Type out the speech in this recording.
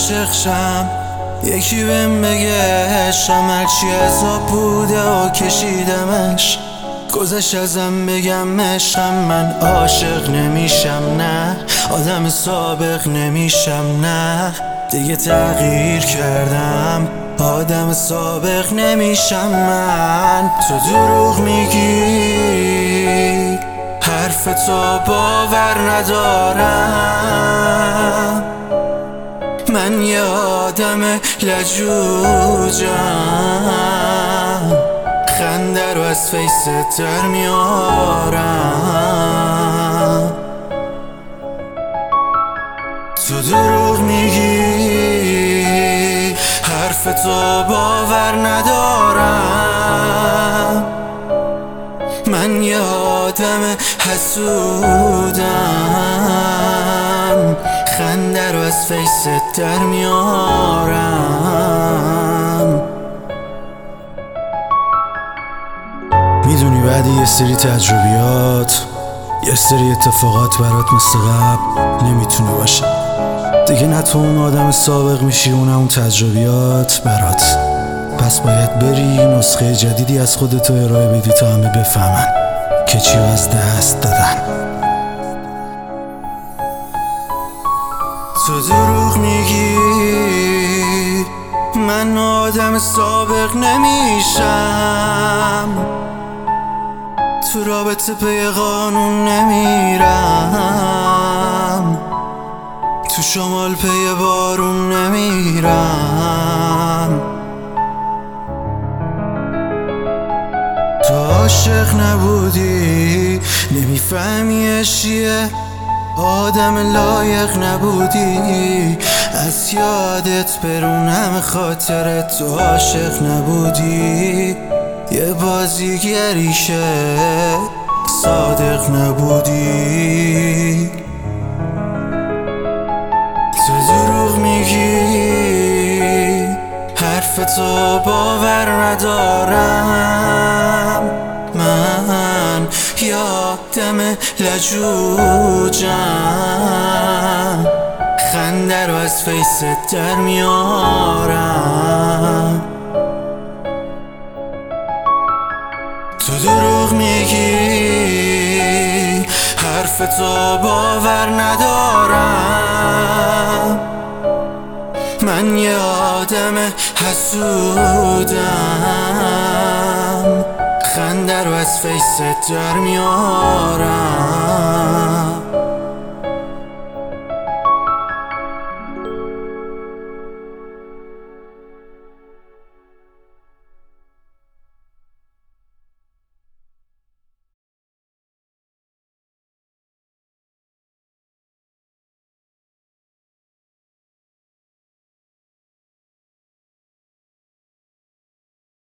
عاشق شم، یکی بهم بگه شمل چی عذاب بوده و کشیدمش. گذشت ازم بگم عشقم، من عاشق نمیشم نه، آدم سابق نمیشم نه، دیگه تغییر کردم، آدم سابق نمیشم من. تو دروغ میگی، حرف تو باور ندارم، من یه آدم لجوجم، خنده رو از فیست در میارم. تو دروغ میگی، حرف تو باور ندارم، من یه آدم حسودم، خنده رو از فیست در میارم. میدونی بعد یه سری تجربیات، یه سری اتفاقات برات مثل قبل نمیتونه باشه دیگه. نه تو اون آدم سابق میشی و نه اون تجربیات برات. پس باید بری نسخه جدیدی از خودتو ارائه بدی تا همه بفهمن که چی از دست دادن. تو دروغ میگی، من آدم سابق نمیشم، تو رابطه پی قانون نمیرم، تو شمال پی بارون نمیرم. تو عاشق نبودی، نمیفهمی چیه، آدم لایق نبودی، از یادت برونم خاطرت. تو عاشق نبودی، یه بازیگریشه، صادق نبودی. تو دروغ میگی، حرف تو باور ندارم، من یادم لجوجم، خنده رو از فیست در میارم. تو دروغ میگی، حرف تو باور ندارم، من یه آدم حسودم، خنده رو از فیست در میارم.